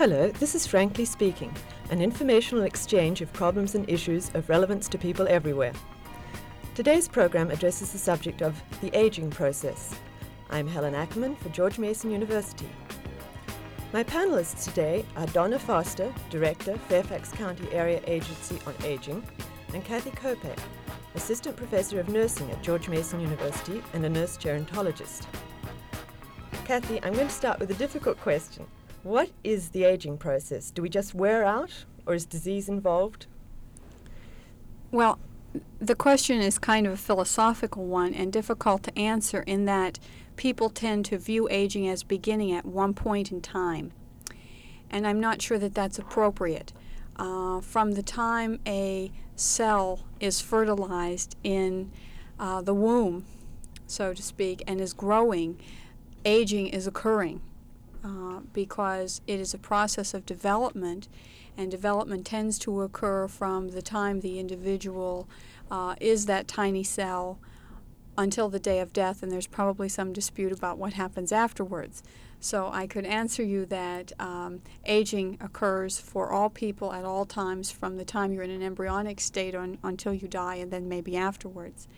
Hello, this is Frankly Speaking, an informational exchange of problems and issues of relevance to people everywhere. Today's program addresses the subject of the aging process. I'm Helen Ackerman for George Mason University. My panelists today are Donna Foster, Director, Fairfax County Area Agency on Aging, and Kathy Kopek, Assistant Professor of Nursing at George Mason University and a nurse gerontologist. Kathy, I'm going to start with a difficult question. What is the aging process? Do we just wear out, or is disease involved? Well, the question is kind of a philosophical one and difficult to answer in that people tend to view aging as beginning at one point in time. And I'm not sure that that's appropriate. From the time a cell is fertilized in the womb, so to speak, and is growing, aging is occurring because it is a process of development, and development tends to occur from the time the individual is that tiny cell until the day of death, and there's probably some dispute about what happens afterwards. So I could answer you that aging occurs for all people at all times from the time you're in an embryonic state until you die, and then maybe afterwards.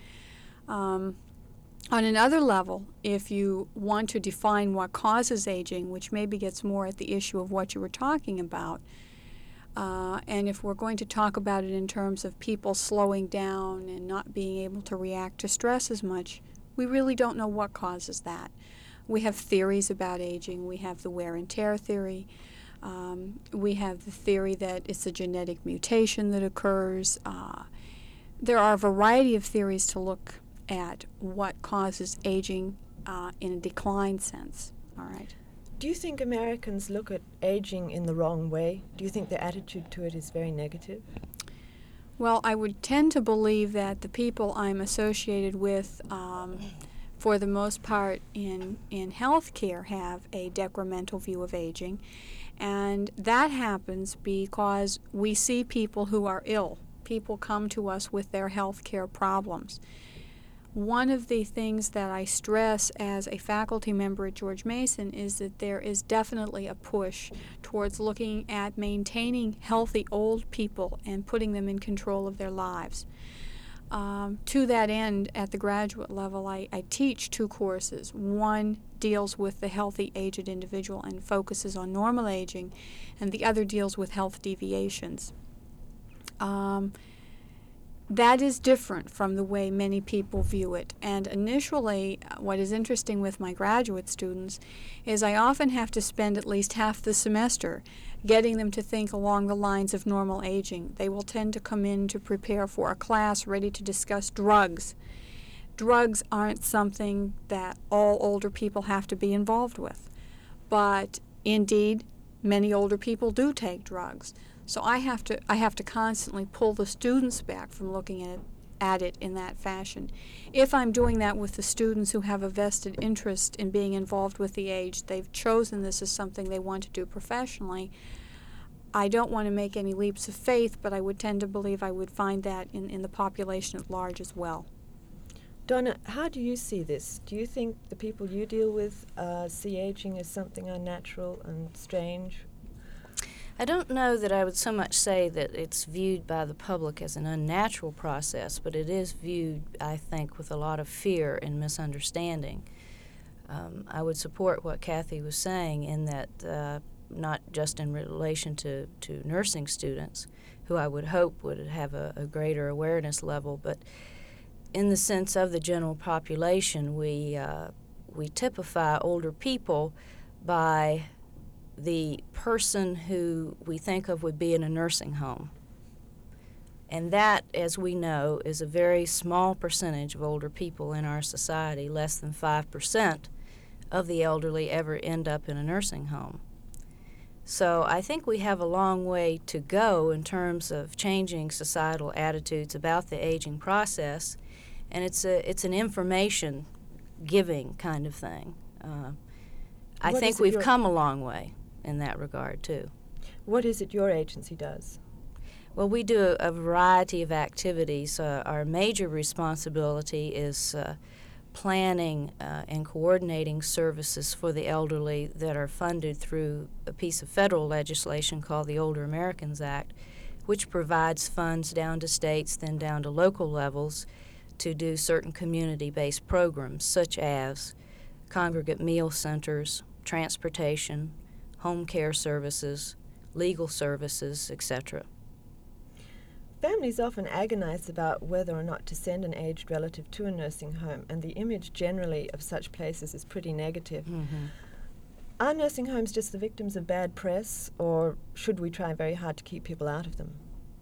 On another level, if you want to define what causes aging, which maybe gets more at the issue of what you were talking about, and if we're going to talk about it in terms of people slowing down and not being able to react to stress as much, we really don't know what causes that. We have theories about aging. We have the wear and tear theory. We have the theory that it's a genetic mutation that occurs. There are a variety of theories to look at what causes aging in a decline sense. All right. Do you think Americans look at aging in the wrong way? Do you think their attitude to it is very negative? Well, I would tend to believe that the people I'm associated with, for the most part in healthcare, have a decremental view of aging. And that happens because we see people who are ill. People come to us with their healthcare problems. One of the things that I stress as a faculty member at George Mason is that there is definitely a push towards looking at maintaining healthy old people and putting them in control of their lives. To that end, at the graduate level, I teach two courses. One deals with the healthy aged individual and focuses on normal aging, and the other deals with health deviations. That is different from the way many people view it. And initially, what is interesting with my graduate students is I often have to spend at least half the semester getting them to think along the lines of normal aging. They will tend to come in to prepare for a class ready to discuss drugs. Drugs aren't something that all older people have to be involved with. But indeed, many older people do take drugs. So I have to constantly pull the students back from looking at it in that fashion. If I'm doing that with the students who have a vested interest in being involved with the age, they've chosen this as something they want to do professionally, I don't want to make any leaps of faith, but I would tend to believe I would find that in the population at large as well. Donna, how do you see this? Do you think the people you deal with see aging as something unnatural and strange? I don't know that I would so much say that it's viewed by the public as an unnatural process, but it is viewed, I think, with a lot of fear and misunderstanding. I would support what Kathy was saying in that not just in relation to nursing students, who I would hope would have a greater awareness level, but in the sense of the general population, we typify older people by the person who we think of would be in a nursing home. And that, as we know, is a very small percentage of older people in our society. Less than 5% of the elderly ever end up in a nursing home. So I think we have a long way to go in terms of changing societal attitudes about the aging process, and it's an information giving kind of thing. I think we've come a long way in that regard, too. What is it your agency does? Well, we do a variety of activities. Our major responsibility is planning and coordinating services for the elderly that are funded through a piece of federal legislation called the Older Americans Act, which provides funds down to states, then down to local levels to do certain community-based programs such as congregate meal centers, transportation, home care services, legal services, etc. Families often agonize about whether or not to send an aged relative to a nursing home, and the image generally of such places is pretty negative. Mm-hmm. Are nursing homes just the victims of bad press, or should we try very hard to keep people out of them?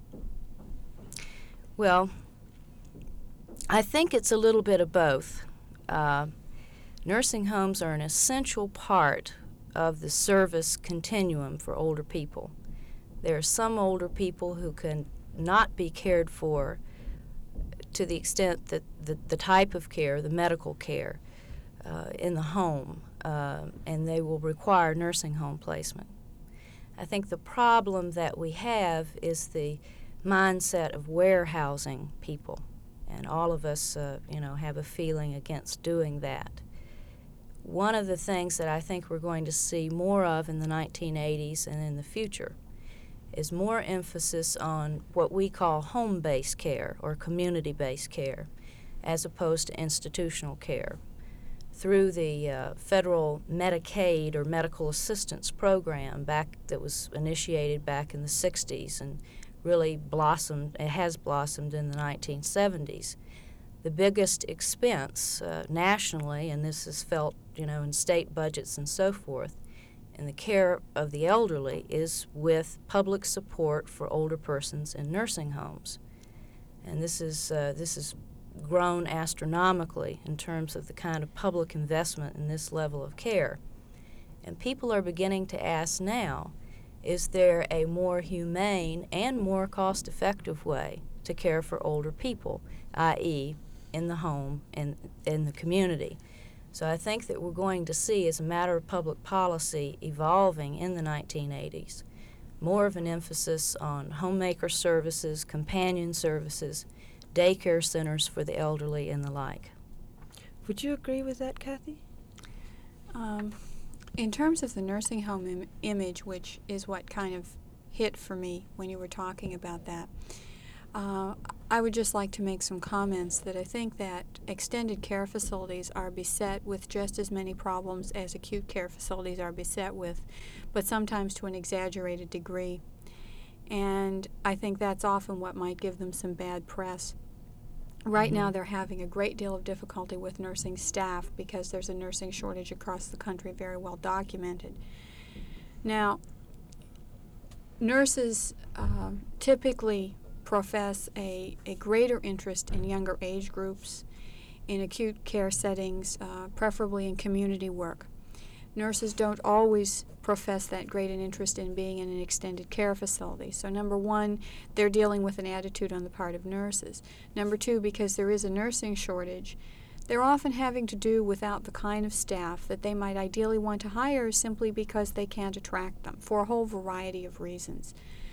Well, I think it's a little bit of both. Nursing homes are an essential part of the service continuum for older people. There are some older people who can not be cared for to the extent that the type of care, the medical care, in the home, and they will require nursing home placement. I think the problem that we have is the mindset of warehousing people, and all of us, have a feeling against doing that. One of the things that I think we're going to see more of in the 1980s and in the future is more emphasis on what we call home-based care or community-based care as opposed to institutional care. Through the federal Medicaid or medical assistance program that was initiated back in the 60s and really has blossomed in the 1970s. The biggest expense nationally, and this is felt, in state budgets and so forth, in the care of the elderly is with public support for older persons in nursing homes. And this is grown astronomically in terms of the kind of public investment in this level of care. And people are beginning to ask now, is there a more humane and more cost-effective way to care for older people, i.e. in the home and in the community? So I think that we're going to see, as a matter of public policy evolving in the 1980s, more of an emphasis on homemaker services, companion services, daycare centers for the elderly, and the like. Would you agree with that, Kathy? In terms of the nursing home image, which is what kind of hit for me when you were talking about that, I would just like to make some comments that I think that extended care facilities are beset with just as many problems as acute care facilities are beset with, but sometimes to an exaggerated degree. And I think that's often what might give them some bad press. Right now they're having a great deal of difficulty with nursing staff because there's a nursing shortage across the country, very well documented. Now, nurses typically profess a greater interest in younger age groups, in acute care settings, preferably in community work. Nurses don't always profess that great an interest in being in an extended care facility. So number one, they're dealing with an attitude on the part of nurses. Number two, because there is a nursing shortage, they're often having to do without the kind of staff that they might ideally want to hire simply because they can't attract them for a whole variety of reasons.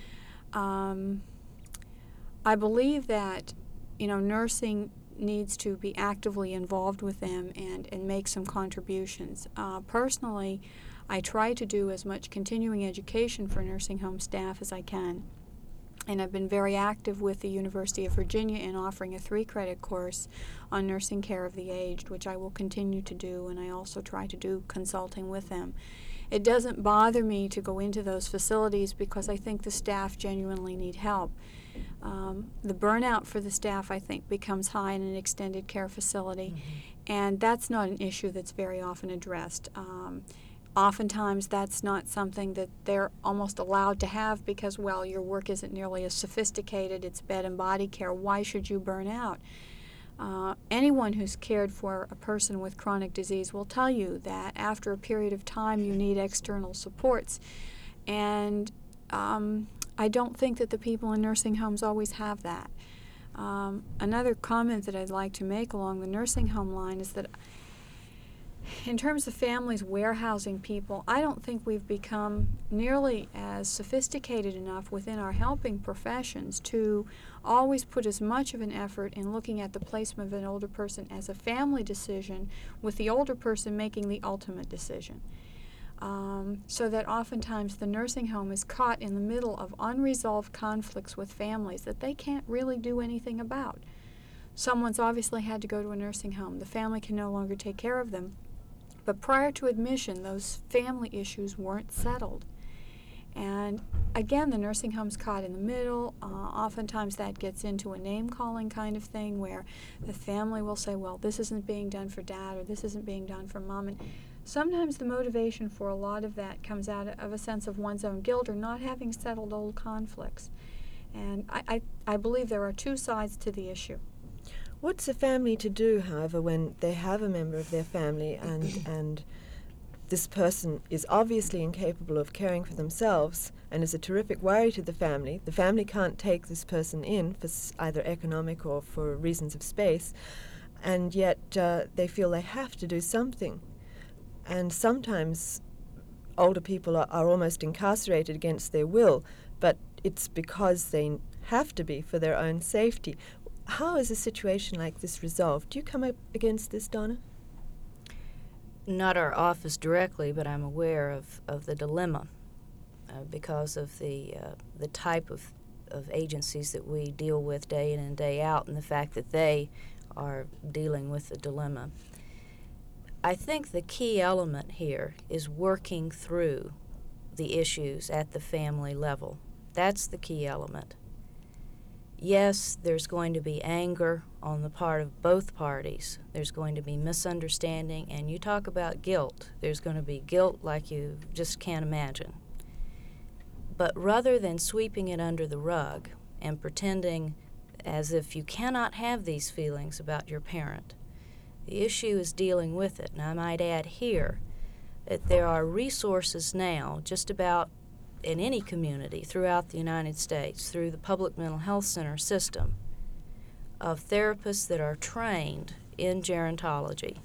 I believe that, nursing needs to be actively involved with them and make some contributions. Personally, I try to do as much continuing education for nursing home staff as I can. And I've been very active with the University of Virginia in offering a 3-credit course on nursing care of the aged, which I will continue to do, and I also try to do consulting with them. It doesn't bother me to go into those facilities because I think the staff genuinely need help. The burnout for the staff, I think, becomes high in an extended care facility, and that's not an issue that's very often addressed. Oftentimes that's not something that they're almost allowed to have because, well, your work isn't nearly as sophisticated, it's bed and body care, why should you burn out? Anyone who's cared for a person with chronic disease will tell you that after a period of time you need external supports, and I don't think that the people in nursing homes always have that. Another comment that I'd like to make along the nursing home line is that In terms of families warehousing people, I don't think we've become nearly as sophisticated enough within our helping professions to always put as much of an effort in looking at the placement of an older person as a family decision, with the older person making the ultimate decision. So that oftentimes the nursing home is caught in the middle of unresolved conflicts with families that they can't really do anything about. Someone's obviously had to go to a nursing home. The family can no longer take care of them. But prior to admission, those family issues weren't settled. And again, the nursing home's caught in the middle. Oftentimes that gets into a name-calling kind of thing where the family will say, well, this isn't being done for Dad, or this isn't being done for Mom. And sometimes the motivation for a lot of that comes out of a sense of one's own guilt or not having settled old conflicts. And I believe there are two sides to the issue. What's a family to do, however, when they have a member of their family and this person is obviously incapable of caring for themselves and is a terrific worry to the family? The family can't take this person in for either economic or for reasons of space, and yet they feel they have to do something. And sometimes older people are almost incarcerated against their will, but it's because they have to be for their own safety. How is a situation like this resolved? Do you come up against this, Donna? Not our office directly, but I'm aware of the dilemma because of the type of agencies that we deal with day in and day out, and the fact that they are dealing with the dilemma. I think the key element here is working through the issues at the family level. That's the key element. Yes, there's going to be anger on the part of both parties. There's going to be misunderstanding, and you talk about guilt. There's going to be guilt like you just can't imagine. But rather than sweeping it under the rug and pretending as if you cannot have these feelings about your parent, the issue is dealing with it. And I might add here that there are resources now just about in any community throughout the United States through the public mental health center system of therapists that are trained in gerontology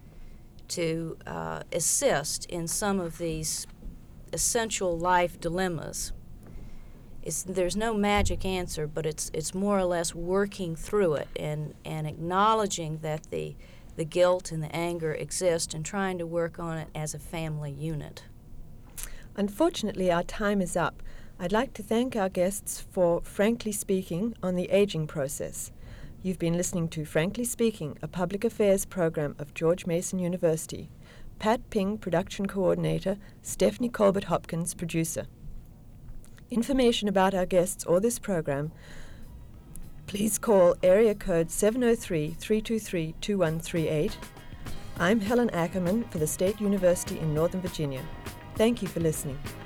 to assist in some of these essential life dilemmas. There's no magic answer, but it's more or less working through it and acknowledging that the guilt and the anger exist and trying to work on it as a family unit. Unfortunately, our time is up. I'd like to thank our guests for Frankly Speaking on the Aging Process. You've been listening to Frankly Speaking, a public affairs program of George Mason University. Pat Ping, production coordinator, Stephanie Colbert-Hopkins, producer. Information about our guests or this program, please call area code 703-323-2138. I'm Helen Ackerman for the State University in Northern Virginia. Thank you for listening.